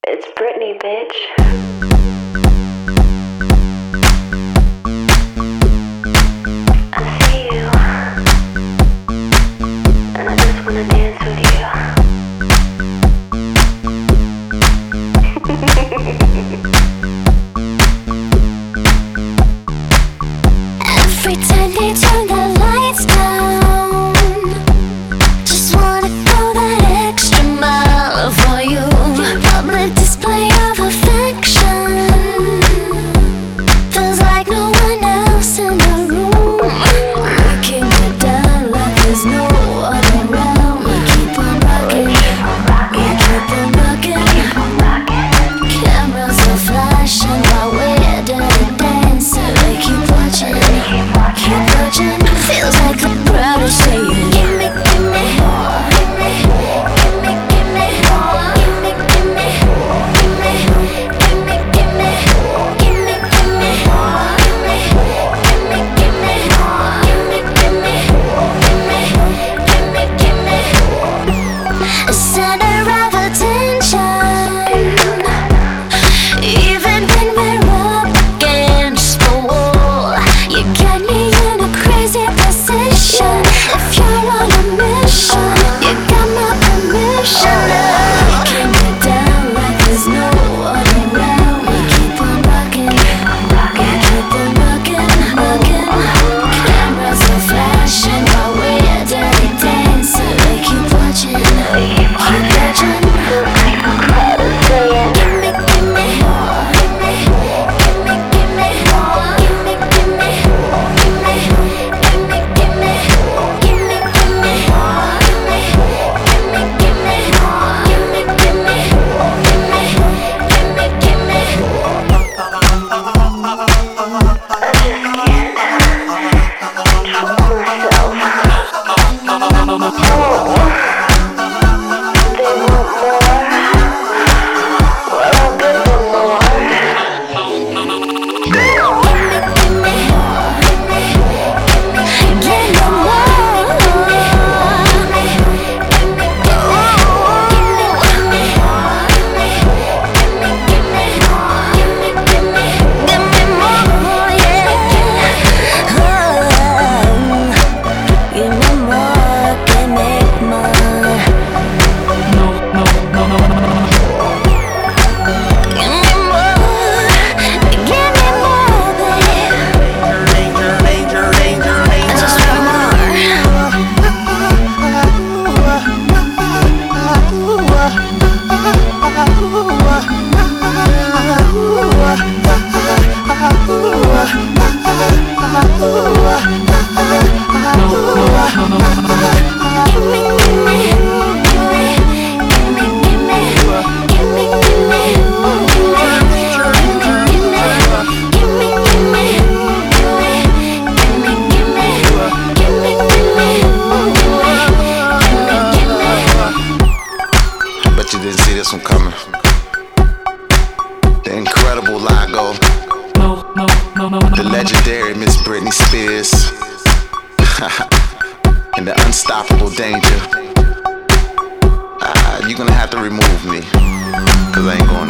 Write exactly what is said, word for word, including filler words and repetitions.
It's Britney, bitch. I see you, and I just wanna dance with you. Every time they turn the lights down, just wanna go that extra mile for you. Public display of affection feels like no one else in the room. We can get down like there's no other around. We keep on rocking, we keep on rocking. Cameras are flashing while we're dirty dancing. We keep watching, keep watching. Feels like the crowd is saying, give me, give me more, give me, give me, give me more, give me, give me, give me, give me, give me, give me, give me more, give me, give me, give me more, give me, give me, give me, give me, give me. A center of attention, even when we're up against the wall. You got me in a crazy position. If you're on a mission, you got my permission. We can get down like there's no other around. We keep on rocking, we keep on rocking, rocking. Cameras are flashing while we're dirty dancing. We keep watching, keep watching. Give me, give me more, give me, give me, give me more, give me, give me, give me, give me, give me, give me, give me more, give me, give me, give me more, give me, give me, give me, give me, give me. Bet you didn't see this one coming. The incredible Lago, the legendary Miss Britney Spears, and the unstoppable Danger. Ah, you're gonna have to remove me, cause I ain't going